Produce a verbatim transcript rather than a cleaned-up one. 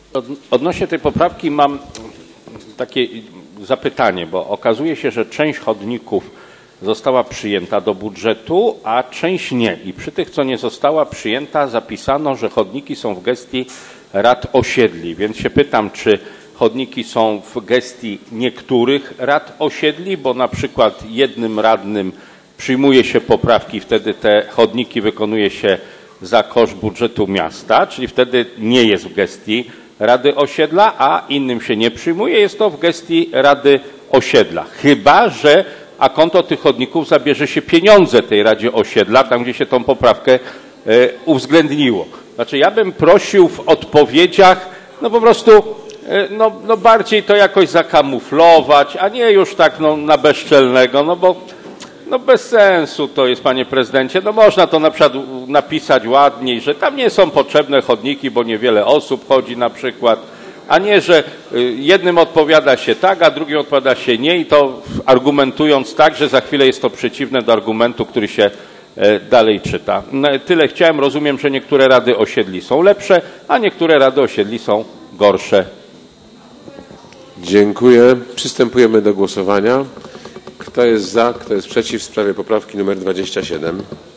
Odnośnie tej poprawki mam takie zapytanie, bo okazuje się, że część chodników została przyjęta do budżetu, a część nie. I przy tych, co nie została przyjęta, zapisano, że chodniki są w gestii rad osiedli. Więc się pytam, czy chodniki są w gestii niektórych rad osiedli, bo na przykład jednym radnym przyjmuje się poprawki, wtedy te chodniki wykonuje się za koszt budżetu miasta, czyli wtedy nie jest w gestii Rady Osiedla, a innym się nie przyjmuje, jest to w gestii Rady Osiedla. Chyba że a konto tych chodników zabierze się pieniądze tej Radzie Osiedla, tam gdzie się tą poprawkę e, uwzględniło. Znaczy ja bym prosił w odpowiedziach, no po prostu e, no, no bardziej to jakoś zakamuflować, a nie już tak no, na bezczelnego, no bo no bez sensu to jest, panie prezydencie. No można to na przykład napisać ładniej, że tam nie są potrzebne chodniki, bo niewiele osób chodzi na przykład, a nie, że jednym odpowiada się tak, a drugim odpowiada się nie i to argumentując tak, że za chwilę jest to przeciwne do argumentu, który się dalej czyta. Tyle chciałem. Rozumiem, że niektóre rady osiedli są lepsze, a niektóre rady osiedli są gorsze. Dziękuję. Przystępujemy do głosowania. Kto jest za, kto jest przeciw w sprawie poprawki numer dwadzieścia siedem?